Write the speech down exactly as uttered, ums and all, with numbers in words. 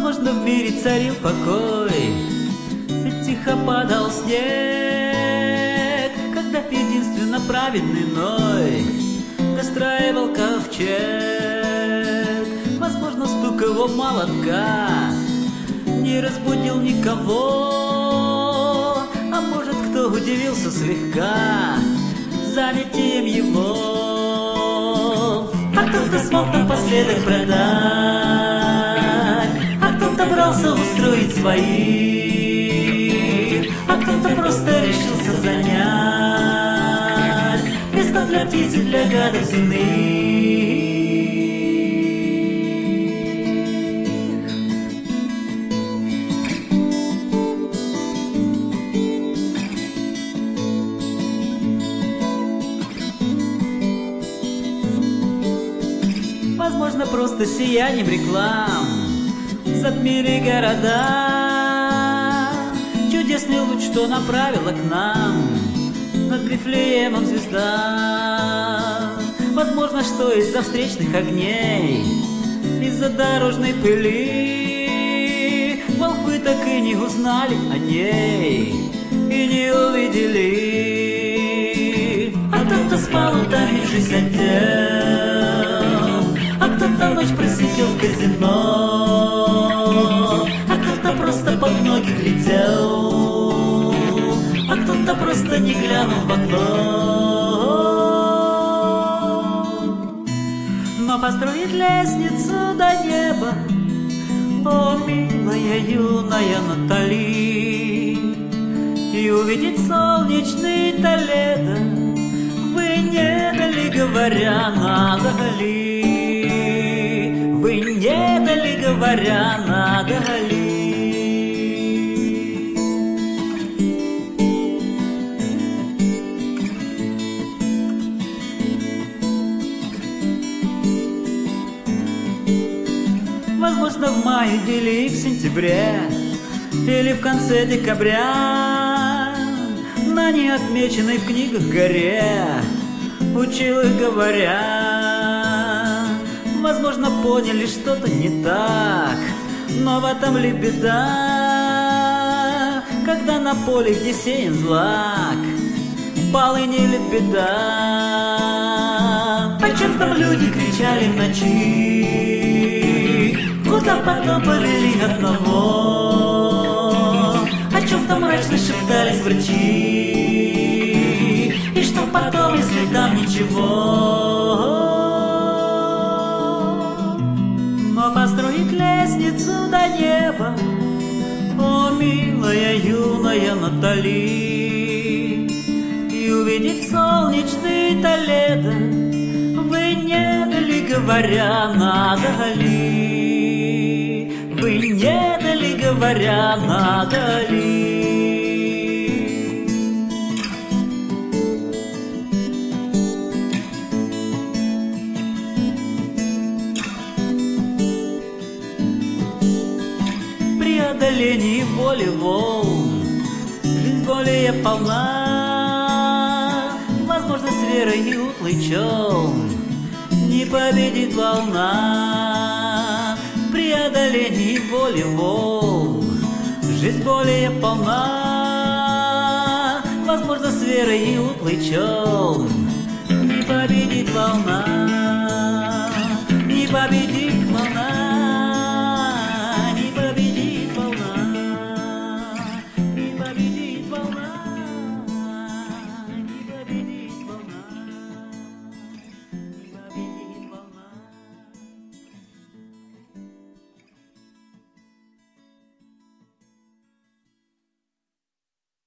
Возможно, в мире царил покой, тихо падал снег, когда единственно праведный Ной достраивал ковчег. Возможно, стук его молотка не разбудил никого, а может, кто удивился слегка заметием его. А кто-то смог напоследок продать, а кто-то брался устроить свои, а кто-то просто решился занять место для птиц и для гадов земных. Возможно, просто сиянием реклам затмили города. Чудесный луч, что направила к нам над Вифлеемом звезда. Возможно, что из-за встречных огней, из-за дорожной пыли волхвы так и не узнали о ней и не увидели. А кто-то спал, утомившись от дел, а кто-то ночь просидел в казино, а кто-то просто под ноги глядел, а кто-то просто не глянул в окно. Но построить лестницу до неба, о, милая юная Натали, и увидеть солнечный Толедо вы не дали, говоря, надо ли. Вы не дали, говоря, надо ли. Возможно, в мае или в сентябре, или в конце декабря, на неотмеченной в книгах горе учил их, говоря. Возможно, поняли, что-то не так, но в этом ли беда, когда на поле, где сеян злак, полыни ли беда. Почем там люди кричали в ночи, куда потом повели одного, о чем там мрачно шептались врачи, и что потом, если там ничего. Но построить лестницу до неба, о, милая юная Натали, и увидеть солнечный Толедо вы не дали, говоря, надо ли. Вы не дали, говоря, надо ли. Преодоление боли волн, жизнь более полна. Возможно, с верой и утлый челн не победит волна. Преодоление боли волн, жизнь более полна. Возможно, с верой и утлый челн не победит волна, не победит.